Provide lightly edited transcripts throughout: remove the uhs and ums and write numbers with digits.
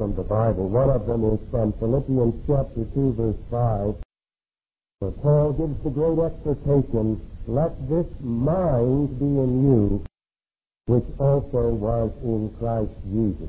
from the Bible. One of them is from Philippians chapter 2, verse 5, where Paul gives the great exhortation, "Let this mind be in you, which also was in Christ Jesus."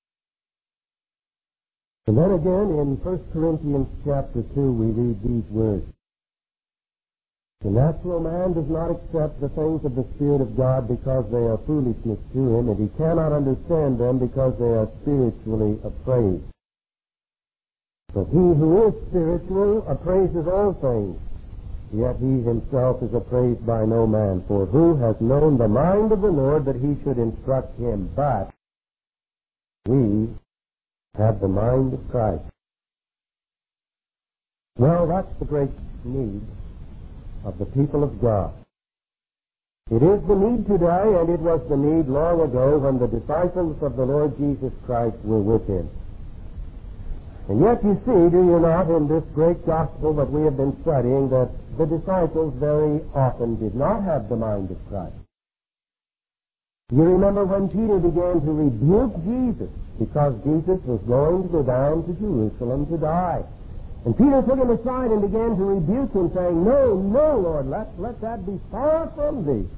And then again in 1 Corinthians chapter 2, we read these words, "The natural man does not accept the things of the Spirit of God because they are foolishness to him, and he cannot understand them because they are spiritually appraised. But he who is spiritual appraises all things, yet he himself is appraised by no man. For who has known the mind of the Lord that he should instruct him? But we have the mind of Christ." Well, that's the great need of the people of God. It is the need today, and it was the need long ago when the disciples of the Lord Jesus Christ were with him. And yet you see, do you not, in this great gospel that we have been studying, that the disciples very often did not have the mind of Christ. You remember when Peter began to rebuke Jesus because Jesus was going to go down to Jerusalem to die. And Peter took him aside and began to rebuke him, saying, "No, no, Lord, let that be far from thee."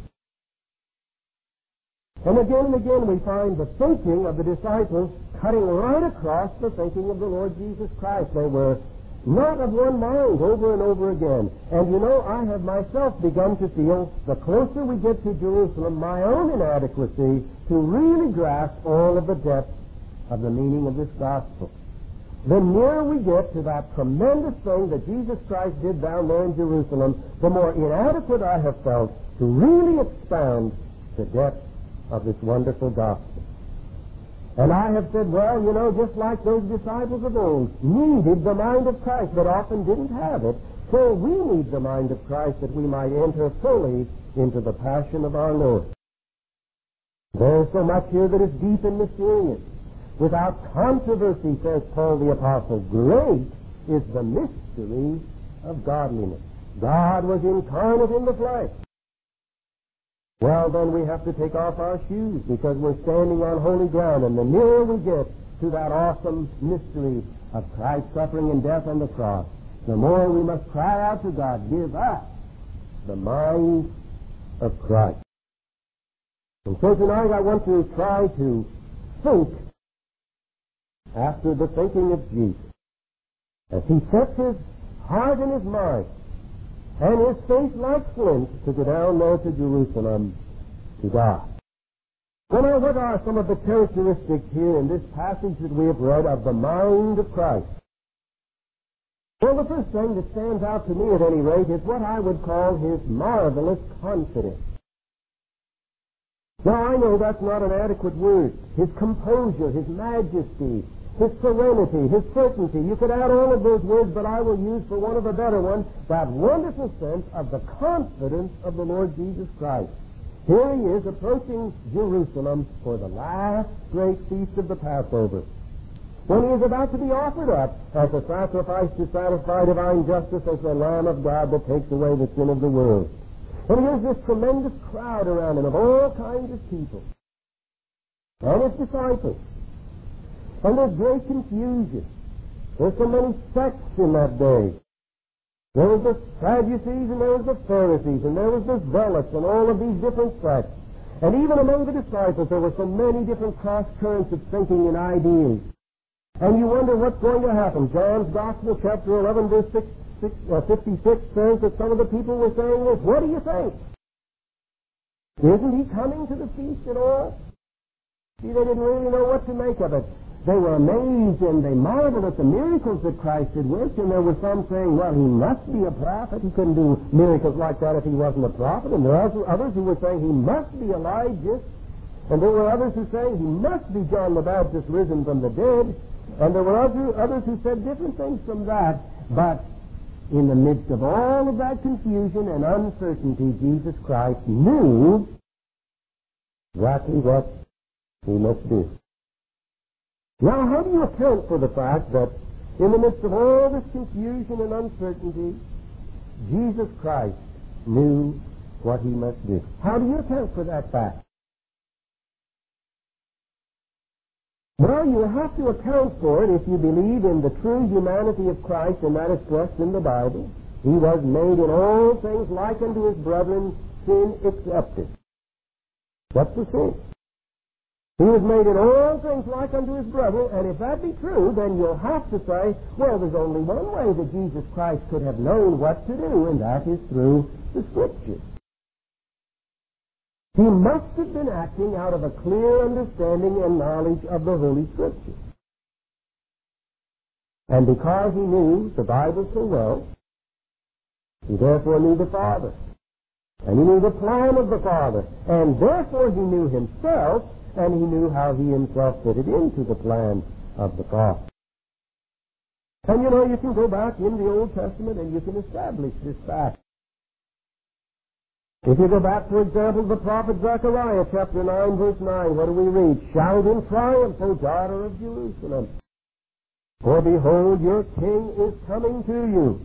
And again we find the thinking of the disciples cutting right across the thinking of the Lord Jesus Christ. They were not of one mind over and over again. And you know, I have myself begun to feel, the closer we get to Jerusalem, my own inadequacy to really grasp all of the depth of the meaning of this gospel. The nearer we get to that tremendous thing that Jesus Christ did down there in Jerusalem, the more inadequate I have felt to really expound the depth of this wonderful gospel. And I have said, well, you know, just like those disciples of old needed the mind of Christ, but often didn't have it, so we need the mind of Christ that we might enter fully into the passion of our Lord. There is so much here that is deep and mysterious. Without controversy, says Paul the Apostle, great is the mystery of godliness. God was incarnate in the flesh. Well, then we have to take off our shoes because we're standing on holy ground, and the nearer we get to that awesome mystery of Christ's suffering and death on the cross, the more we must cry out to God, give us the mind of Christ. And so tonight I want to try to think after the thinking of Jesus, as he sets his heart and his mind and his face like flint to go down there to Jerusalem to die. Well, what are some of the characteristics here in this passage that we have read of the mind of Christ? Well, the first thing that stands out to me at any rate is what I would call his marvelous confidence. Now, I know that's not an adequate word. His composure, his majesty, his serenity, his certainty. You could add all of those words, but I will use for one of a better one, that wonderful sense of the confidence of the Lord Jesus Christ. Here he is approaching Jerusalem for the last great feast of the Passover, when he is about to be offered up as a sacrifice to satisfy divine justice as the Lamb of God that takes away the sin of the world. And here's this tremendous crowd around him of all kinds of people and his disciples. And there's great confusion. There's so many sects in that day. There was the Sadducees, and there was the Pharisees, and there was the Zealots, and all of these different sects. And even among the disciples, there were so many different cross-currents of thinking and ideas. And you wonder what's going to happen. John's Gospel, chapter 11, verse 56 says that some of the people were saying this. What do you think? Isn't he coming to the feast at all? See, they didn't really know what to make of it. They were amazed and they marveled at the miracles that Christ did work, and there were some saying, well, he must be a prophet. He couldn't do miracles like that if he wasn't a prophet. And there were others who were saying he must be Elijah. And there were others who were saying he must be John the Baptist risen from the dead. And there were others who said different things from that. But in the midst of all of that confusion and uncertainty, Jesus Christ knew exactly what he must do. Now, how do you account for the fact that in the midst of all this confusion and uncertainty, Jesus Christ knew what he must do? How do you account for that fact? Well, you have to account for it if you believe in the true humanity of Christ, and that is stressed in the Bible. He was made in all things like unto his brethren, sin excepted. What's the sin? He was made in all things like unto his brethren, and if that be true, then you'll have to say, well, there's only one way that Jesus Christ could have known what to do, and that is through the Scriptures. He must have been acting out of a clear understanding and knowledge of the Holy Scriptures. And because he knew the Bible so well, he therefore knew the Father. And he knew the plan of the Father. And therefore he knew himself, and he knew how he himself fitted into the plan of the Father. And you know, you can go back in the Old Testament and you can establish this fact. If you go back, for example, to the prophet Zechariah, chapter 9, verse 9, what do we read? Shout in triumph, O daughter of Jerusalem. For behold, your king is coming to you.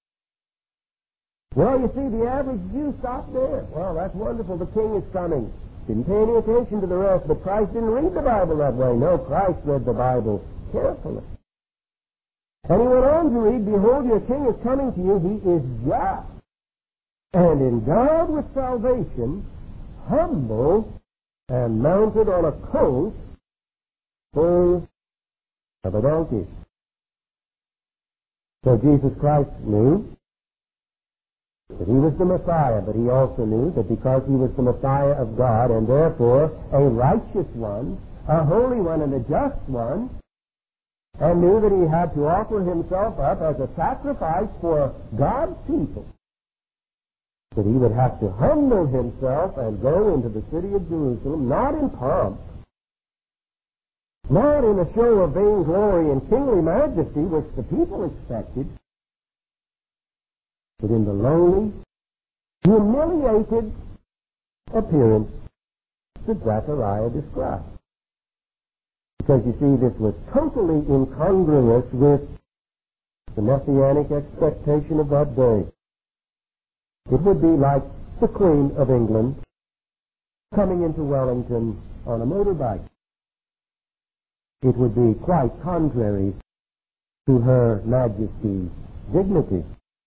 Well, you see, the average Jew stopped there. Well, that's wonderful. The king is coming. Didn't pay any attention to the rest, but Christ didn't read the Bible that way. No, Christ read the Bible carefully. And he went on to read, behold, your king is coming to you. He is just and endowed with salvation, humble, and mounted on a colt full of a donkey. So Jesus Christ knew that he was the Messiah, but he also knew that because he was the Messiah of God, and therefore a righteous one, a holy one, and a just one, and knew that he had to offer himself up as a sacrifice for God's people, that he would have to humble himself and go into the city of Jerusalem, not in pomp, not in a show of vainglory and kingly majesty, which the people expected, but in the lowly, humiliated appearance that Zechariah described. Because you see, this was totally incongruous with the messianic expectation of that day. It would be like the Queen of England coming into Wellington on a motorbike. It would be quite contrary to her Majesty's dignity.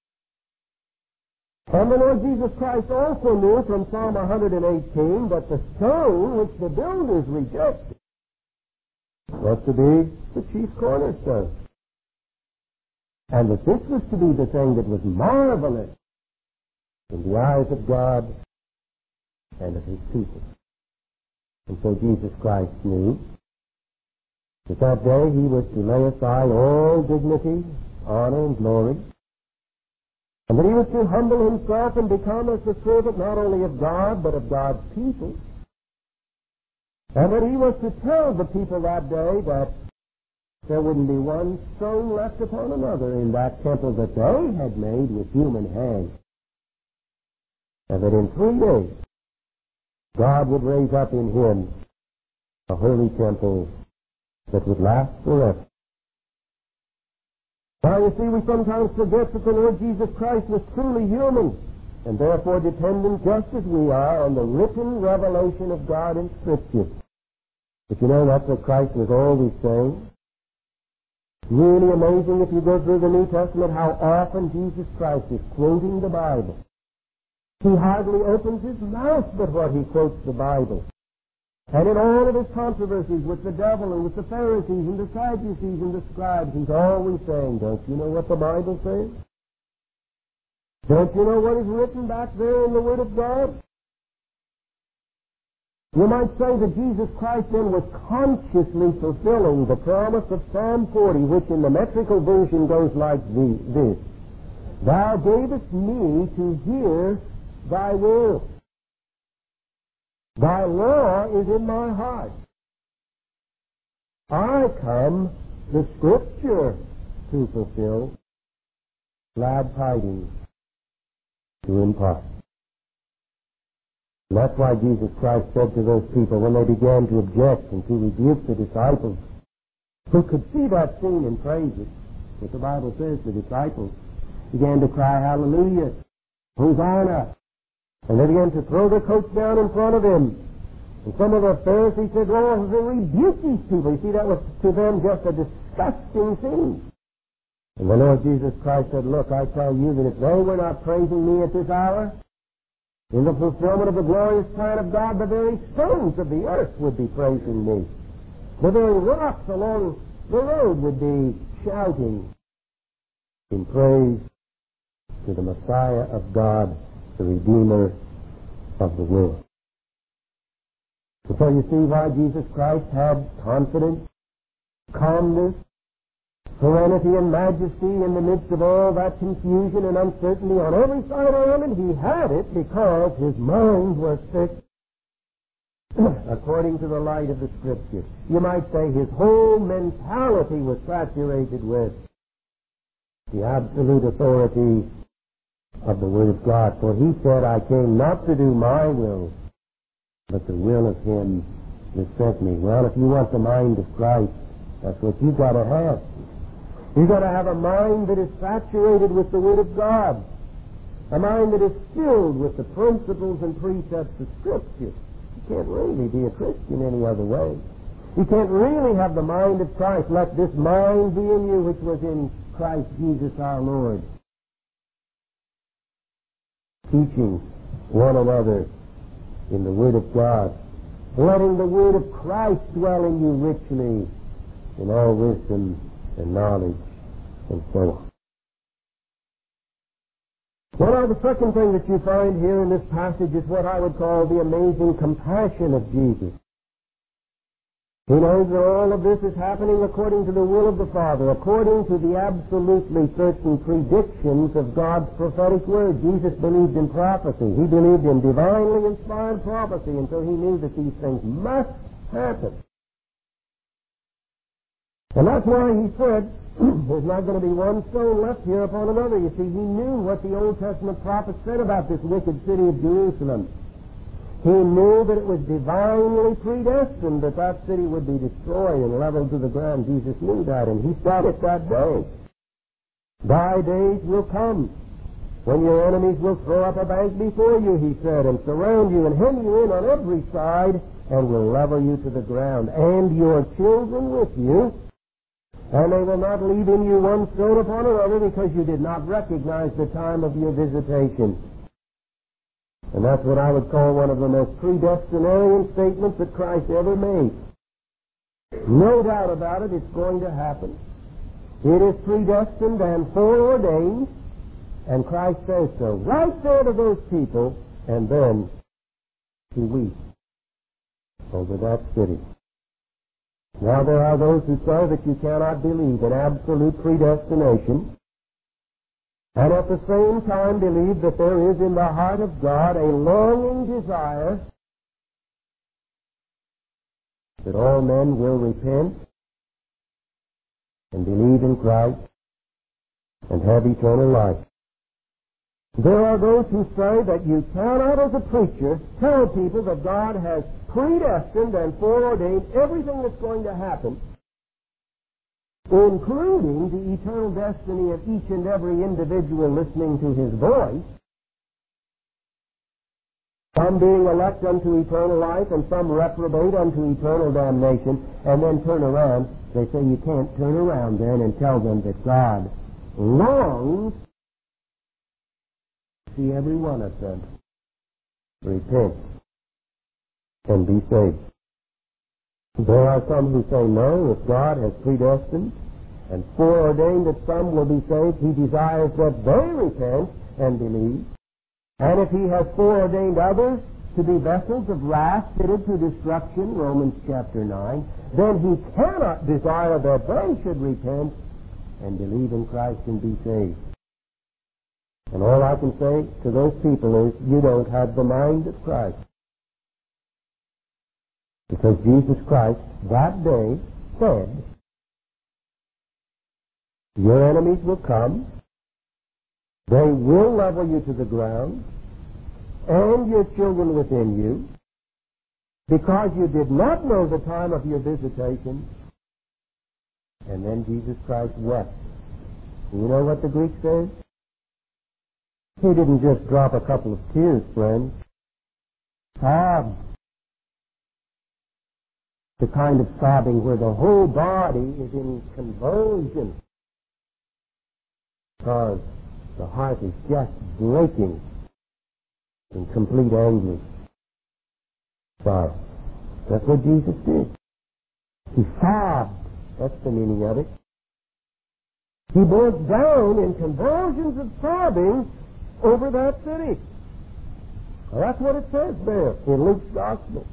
And the Lord Jesus Christ also knew from Psalm 118 that the stone which the builders rejected was to be the chief cornerstone. And that this was to be the thing that was marvelous in the eyes of God and of his people. And so Jesus Christ knew that that day he was to lay aside all dignity, honor, and glory, and that he was to humble himself and become as the servant not only of God, but of God's people, and that he was to tell the people that day that there wouldn't be one stone left upon another in that temple that they had made with human hands, and that in 3 days God would raise up in him a holy temple that would last forever. Now, you see, we sometimes forget that the Lord Jesus Christ was truly human, and therefore dependent just as we are on the written revelation of God in Scripture. But you know, that's what Christ was always saying. Really amazing if you go through the New Testament how often Jesus Christ is quoting the Bible. He hardly opens his mouth but what he quotes the Bible. And in all of his controversies with the devil and with the Pharisees and the Sadducees and the scribes, he's always saying, don't you know what the Bible says? Don't you know what is written back there in the Word of God? You might say that Jesus Christ then was consciously fulfilling the promise of Psalm 40, which in the metrical version goes like this. Thou gavest me to hear thy will. Thy law is in my heart. I come the Scripture to fulfill, glad tidings to impart. And that's why Jesus Christ said to those people when they began to object and to rebuke the disciples, who could see that scene and praise it, what the Bible says, the disciples began to cry, hallelujah, Hosanna. And they began to throw their coats down in front of him. And some of the Pharisees said, "Lord, rebuke these people." You see, that was to them just a disgusting thing. And the Lord Jesus Christ said, "Look, I tell you that if they were not praising me at this hour, in the fulfillment of the glorious plan of God, the very stones of the earth would be praising me. The very rocks along the road would be shouting in praise to the Messiah of God, the Redeemer of the world." And so you see why Jesus Christ had confidence, calmness, serenity, and majesty in the midst of all that confusion and uncertainty on every side around him. He had it because his mind was fixed according to the light of the Scripture. You might say his whole mentality was saturated with the absolute authority of the Word of God. For he said, "I came not to do my will, but the will of him that sent me." Well, if you want the mind of Christ, that's what you've got to have. You've got to have a mind that is saturated with the Word of God, a mind that is filled with the principles and precepts of Scripture. You can't really be a Christian any other way. You can't really have the mind of Christ. "Let this mind be in you which was in Christ Jesus our Lord." Teaching one another in the Word of God, letting the Word of Christ dwell in you richly in all wisdom and knowledge, and so on. Well, the second thing that you find here in this passage is what I would call the amazing compassion of Jesus. He knows that all of this is happening according to the will of the Father, according to the absolutely certain predictions of God's prophetic word. Jesus believed in prophecy. He believed in divinely inspired prophecy, and so he knew that these things must happen. And that's why he said, there's not going to be one stone left here upon another. You see, he knew what the Old Testament prophets said about this wicked city of Jerusalem. He knew that it was divinely predestined that that city would be destroyed and leveled to the ground. Jesus knew that, and he said it that day. "Thy days will come when your enemies will throw up a bank before you," he said, "and surround you and hem you in on every side, and will level you to the ground, and your children with you. And they will not leave in you one stone upon another, because you did not recognize the time of your visitation." And that's what I would call one of the most predestinarian statements that Christ ever made. No doubt about it, it's going to happen. It is predestined and foreordained, and Christ says so right there to those people, and then he weeps over that city. Now there are those who say that you cannot believe in absolute predestination, and at the same time believe that there is in the heart of God a longing desire that all men will repent and believe in Christ and have eternal life. There are those who say that you cannot, as a preacher, tell people that God has predestined and foreordained everything that's going to happen, including the eternal destiny of each and every individual listening to his voice, some being elect unto eternal life and some reprobate unto eternal damnation, and then turn around. They say you can't turn around then and tell them that God longs to see every one of them repent and be saved. There are some who say, no, if God has predestined and foreordained that some will be saved, he desires that they repent and believe. And if he has foreordained others to be vessels of wrath fitted to destruction, Romans chapter 9, then he cannot desire that they should repent and believe in Christ and be saved. And all I can say to those people is, you don't have the mind of Christ. Because Jesus Christ that day said, your enemies will come, they will level you to the ground, and your children within you, because you did not know the time of your visitation. And then Jesus Christ wept. You know what the Greek says? He didn't just drop a couple of tears, friends. Sobbed. The kind of sobbing where the whole body is in convulsion because the heart is just breaking in complete anguish. Sorry. That's what Jesus did. He sobbed. That's the meaning of it. He broke down in convulsions of sobbing over that city. Well, that's what it says there in Luke's Gospel.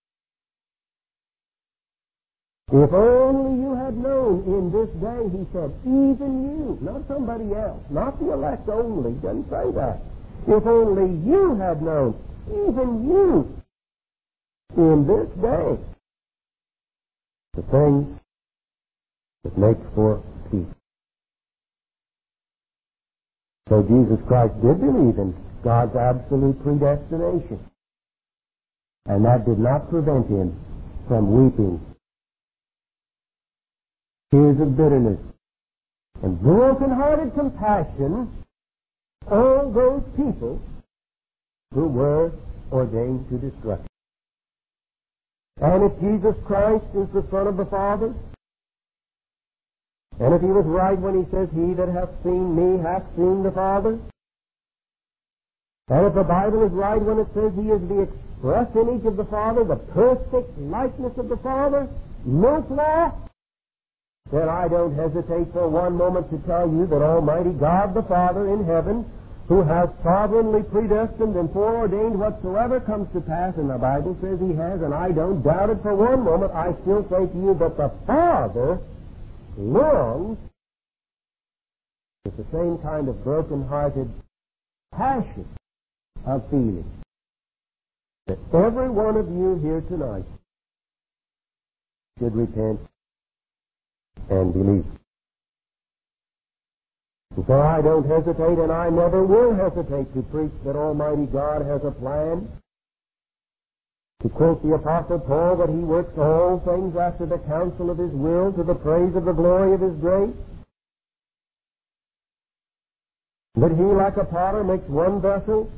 If only you had known in this day, he said, even you, not somebody else, not the elect only, doesn't say that. If only you had known, even you, in this day, the things that make for peace. So Jesus Christ did believe in God's absolute predestination. And that did not prevent him from weeping tears of bitterness and broken-hearted compassion on those people who were ordained to destruction. And if Jesus Christ is the Son of the Father, and if he was right when he says, he that hath seen me hath seen the Father, and if the Bible is right when it says he is the express image of the Father, the perfect likeness of the Father, no flaw, then I don't hesitate for one moment to tell you that Almighty God the Father in heaven, who has sovereignly predestined and foreordained whatsoever comes to pass, and the Bible says he has, and I don't doubt it for one moment, I still say to you that the Father longs with the same kind of broken-hearted passion of feeling that every one of you here tonight should repent and believe. And so I don't hesitate, and I never will hesitate to preach that Almighty God has a plan. To quote the Apostle Paul, that he works all things after the counsel of his will, to the praise of the glory of his grace. That he, like a potter, makes one vessel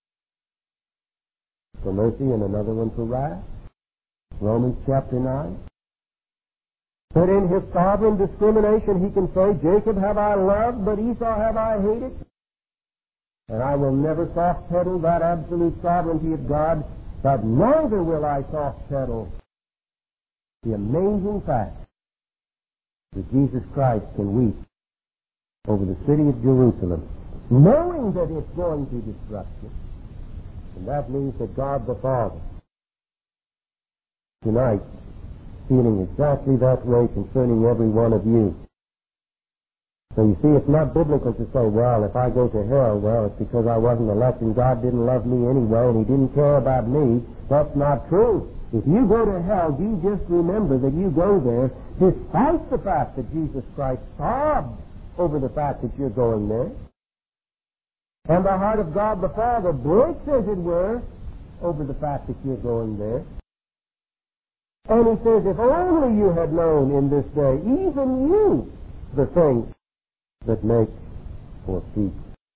for mercy and another one for wrath. Romans chapter 9. That in his sovereign discrimination he can say, Jacob have I loved, but Esau have I hated. And I will never soft-pedal that absolute sovereignty of God, but neither will I soft-pedal the amazing fact that Jesus Christ can weep over the city of Jerusalem, knowing that it's going to destruction. And that means that God the Father, tonight, feeling exactly that way concerning every one of you. So you see, it's not biblical to say, well, if I go to hell, well, it's because I wasn't elect and God didn't love me anyway and he didn't care about me. That's not true. If you go to hell, you just remember that you go there despite the fact that Jesus Christ sobbed over the fact that you're going there. And the heart of God the Father breaks, as it were, over the fact that you're going there. And he says, if only you had known in this day, even you, the things that make for peace.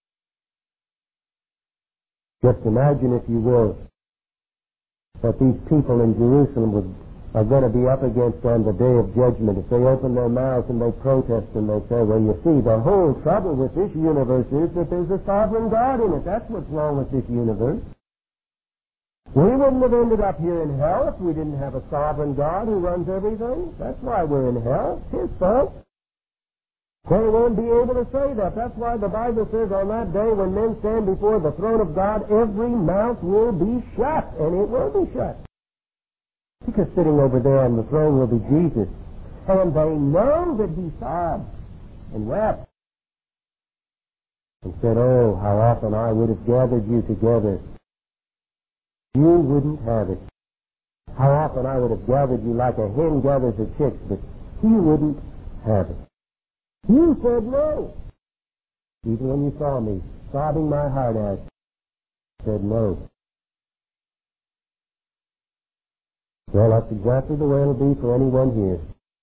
Just imagine, if you will, that these people in Jerusalem are going to be up against on the day of judgment. If they open their mouths and they protest and they say, well, you see, the whole trouble with this universe is that there's a sovereign God in it. That's what's wrong with this universe. We wouldn't have ended up here in hell if we didn't have a sovereign God who runs everything. That's why we're in hell. It's his fault. They won't be able to say that. That's why the Bible says on that day when men stand before the throne of God, every mouth will be shut, and it will be shut. Because sitting over there on the throne will be Jesus. And they know that he sobbed and wept and said, oh, how often I would have gathered you together. You wouldn't have it. How often I would have gathered you like a hen gathers her chicks, but you wouldn't have it. You said no. Even when you saw me sobbing my heart out, said no. Well, that's exactly the way it'll be for anyone here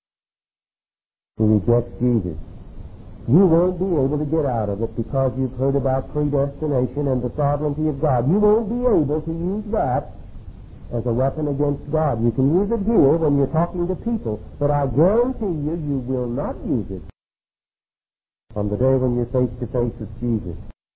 who rejects Jesus. You won't be able to get out of it because you've heard about predestination and the sovereignty of God. You won't be able to use that as a weapon against God. You can use it here when you're talking to people, but I guarantee you, you will not use it on the day when you're face to face with Jesus.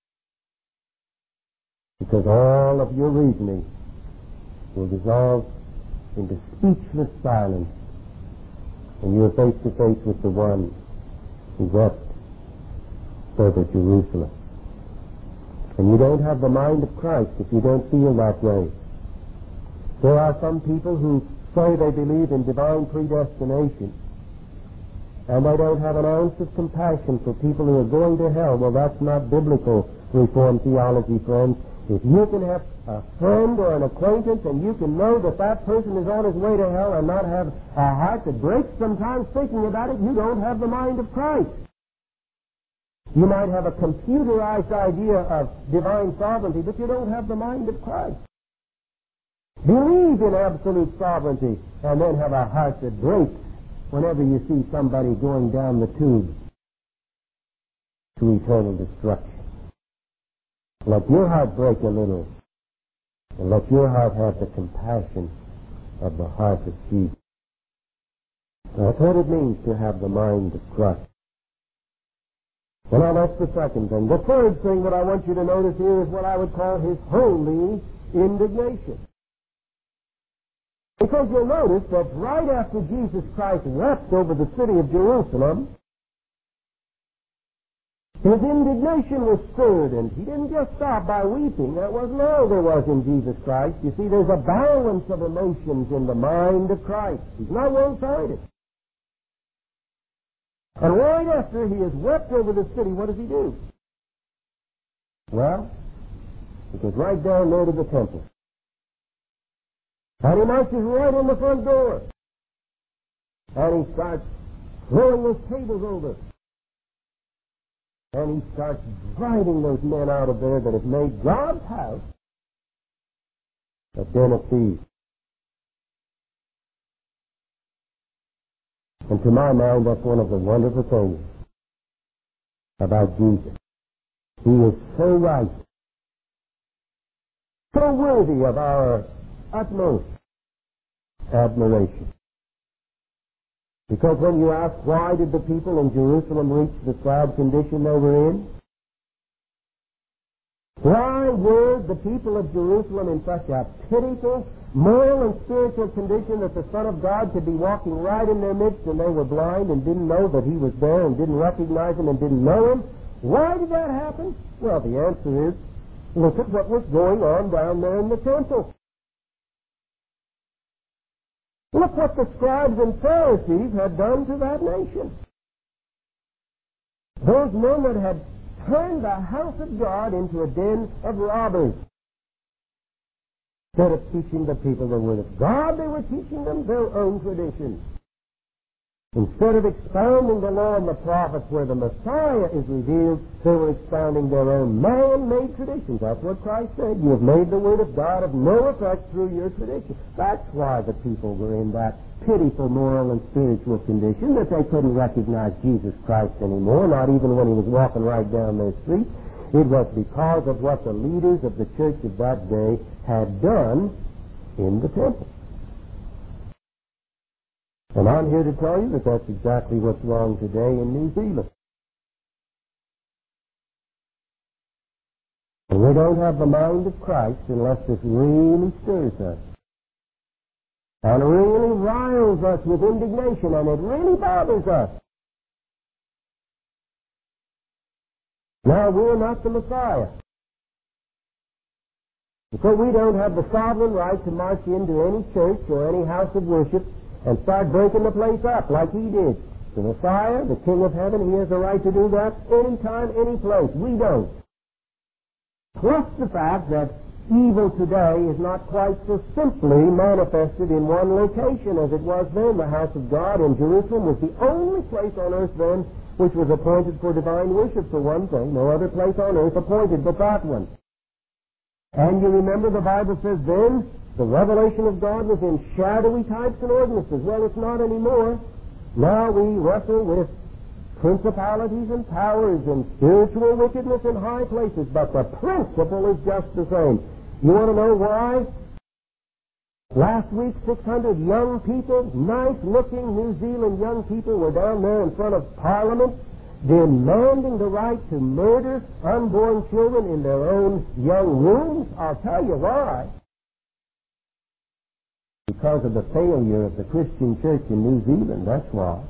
Because all of your reasoning will dissolve into speechless silence when you're face to face with the one who wept over Jerusalem. And you don't have the mind of Christ if you don't feel that way. There are some people who say they believe in divine predestination, and they don't have an ounce of compassion for people who are going to hell. Well, that's not biblical Reformed theology, friends. If you can have a friend or an acquaintance and you can know that that person is on his way to hell and not have a heart that breaks sometimes thinking about it, you don't have the mind of Christ. You might have a computerized idea of divine sovereignty, but you don't have the mind of Christ. Believe in absolute sovereignty and then have a heart that breaks whenever you see somebody going down the tube to eternal destruction. Let your heart break a little, and let your heart have the compassion of the heart of Jesus. That's what it means to have the mind of Christ. Well, now that's the second thing. The third thing that I want you to notice here is what I would call his holy indignation. Because you'll notice that right after Jesus Christ wept over the city of Jerusalem, his indignation was stirred, and he didn't just stop by weeping. That wasn't all there was in Jesus Christ. You see, there's a balance of emotions in the mind of Christ. He's not one-sided. And right after he has wept over the city, what does he do? Well, he goes right down there to the temple. And he marches right in the front door. And he starts throwing those tables over. And he starts driving those men out of there that have made God's house a den of thieves. And to my mind, that's one of the wonderful things about Jesus. He is so right, so worthy of our utmost admiration. Because when you ask why did the people in Jerusalem reach the sad condition they were in? Why were the people of Jerusalem in such a pitiful moral and spiritual condition that the Son of God could be walking right in their midst and they were blind and didn't know that he was there and didn't recognize him and didn't know him? Why did that happen? Well, the answer is, look at what was going on down there in the temple. Look what the scribes and Pharisees had done to that nation. Those men that had turned the house of God into a den of robbers. Instead of teaching the people the Word of God, they were teaching them their own traditions. Instead of expounding the law and the prophets where the Messiah is revealed, they were expounding their own man-made traditions. That's what Christ said. You have made the Word of God of no effect through your tradition. That's why the people were in that pitiful moral and spiritual condition, that they couldn't recognize Jesus Christ anymore, not even when he was walking right down their street. It was because of what the leaders of the church of that day had done in the temple. And I'm here to tell you that that's exactly what's wrong today in New Zealand. And we don't have the mind of Christ unless this really stirs us. And really riles us with indignation, and it really bothers us. Now, we're not the Messiah. So we don't have the sovereign right to march into any church or any house of worship and start breaking the place up like he did. The Messiah, the King of Heaven, he has the right to do that anytime, any place. We don't. Plus the fact that evil today is not quite so simply manifested in one location as it was then. The house of God in Jerusalem was the only place on earth then which was appointed for divine worship, for one thing. No other place on earth appointed but that one. And you remember the Bible says then the revelation of God was in shadowy types and ordinances. Well, it's not anymore. Now we wrestle with principalities and powers and spiritual wickedness in high places, but the principle is just the same. You want to know why? Last week, 600 young people, nice-looking New Zealand young people, were down there in front of Parliament demanding the right to murder unborn children in their own young wombs. I'll tell you why. Because of the failure of the Christian church in New Zealand, that's why.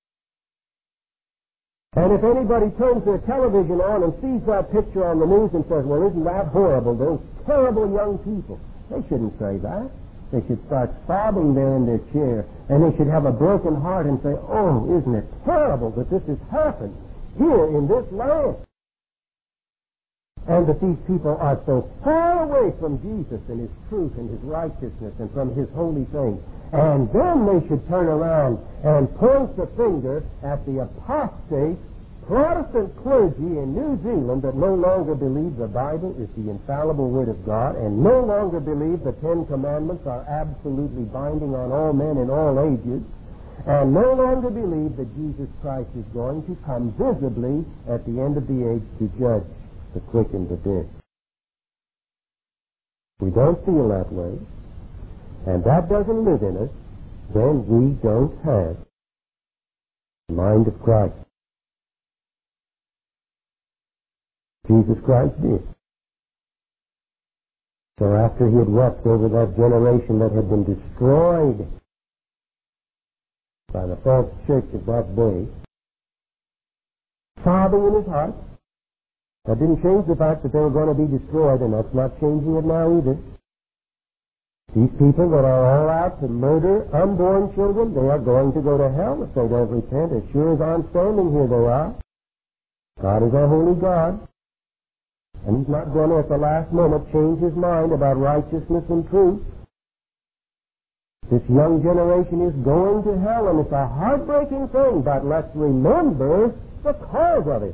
And if anybody turns their television on and sees that picture on the news and says, well, isn't that horrible, those terrible young people, they shouldn't say that. They should start sobbing there in their chair, and they should have a broken heart and say, oh, isn't it terrible that this has happened here in this land? And that these people are so far away from Jesus and His truth and His righteousness and from His holy things. And then they should turn around and point the finger at the apostate Protestant clergy in New Zealand that no longer believe the Bible is the infallible Word of God and no longer believe the Ten Commandments are absolutely binding on all men in all ages and no longer believe that Jesus Christ is going to come visibly at the end of the age to judge the quick and the dead. We don't feel that way, and that doesn't live in us, then we don't have the mind of Christ. Jesus Christ did. So after He had wept over that generation that had been destroyed by the false church of that day, sobbing in His heart, that didn't change the fact that they were going to be destroyed, and that's not changing it now either. These people that are all out to murder unborn children, they are going to go to hell if they don't repent. As sure as I'm standing here, they are. God is a holy God. And He's not going to, at the last moment, change His mind about righteousness and truth. This young generation is going to hell, and it's a heartbreaking thing, but let's remember the cause of it.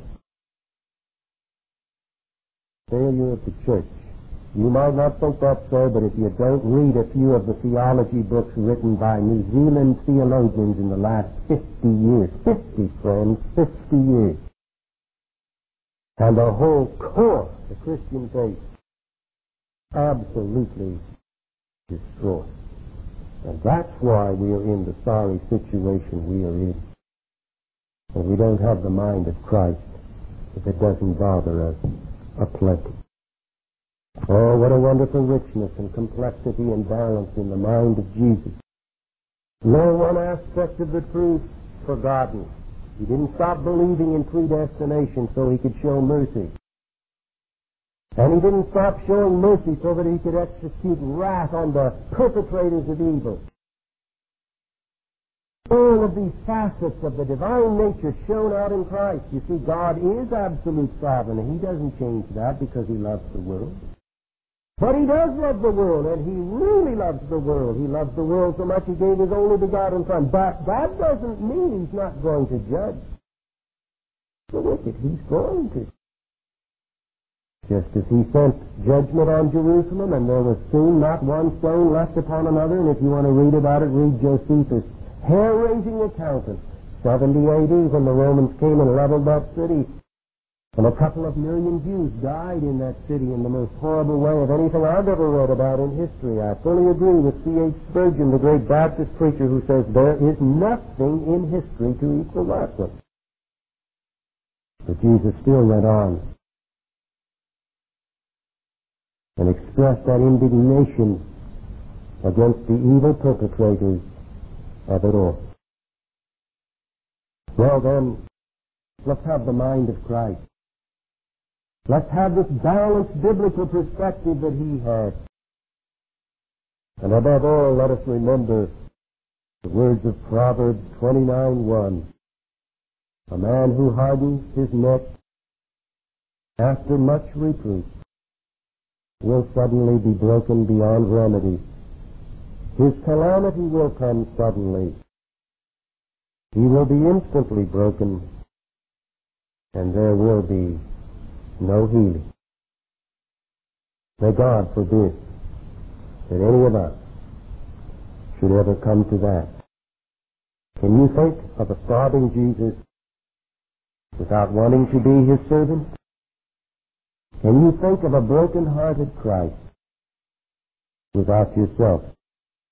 Failure of the church. You might not think that's so, but if you don't read a few of the theology books written by New Zealand theologians in the last 50 years, 50 friends, 50 years, and the whole core of the Christian faith absolutely destroyed. And that's why we are in the sorry situation we are in. And we don't have the mind of Christ if it doesn't bother us aplenty. Oh, what a wonderful richness and complexity and balance in the mind of Jesus. No one aspect of the truth forgotten. He didn't stop believing in predestination so He could show mercy. And He didn't stop showing mercy so that He could execute wrath on the perpetrators of evil. All of these facets of the divine nature shown out in Christ. You see, God is absolute sovereign, and He doesn't change that because He loves the world. But He does love the world, and He really loves the world. He loves the world so much He gave His only begotten Son. But that doesn't mean He's not going to judge the wicked. He's going to. Just as He sent judgment on Jerusalem, and there was soon not one stone left upon another, and if you want to read about it, read Josephus' hair-raising account of 70 AD when the Romans came and leveled that city. And a couple of million Jews died in that city in the most horrible way of anything I've ever read about in history. I fully agree with C.H. Spurgeon, the great Baptist preacher, who says there is nothing in history to equal that one. But Jesus still went on and expressed that indignation against the evil perpetrators of it all. Well then, let's have the mind of Christ. Let's have this balanced biblical perspective that He had. And above all, let us remember the words of Proverbs 29:1. A man who hardens his neck after much reproof will suddenly be broken beyond remedy. His calamity will come suddenly. He will be instantly broken, and there will be no healing. May God forbid that any of us should ever come to that. Can you think of a sobbing Jesus without wanting to be His servant? Can you think of a broken-hearted Christ without yourself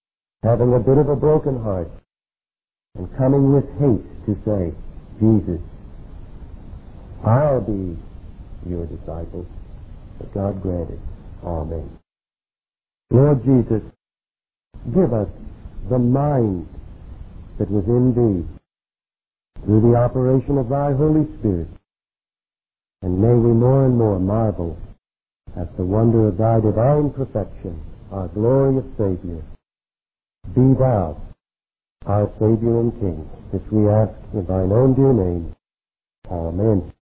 having a bit of a broken heart, and coming with haste to say, Jesus, I'll be your disciple. But God grant it. Amen. Lord Jesus, give us the mind that was in Thee through the operation of Thy Holy Spirit. And may we more and more marvel at the wonder of Thy divine perfection, our glorious Savior. Be Thou our Savior and King. This we ask in Thine own dear name. Amen.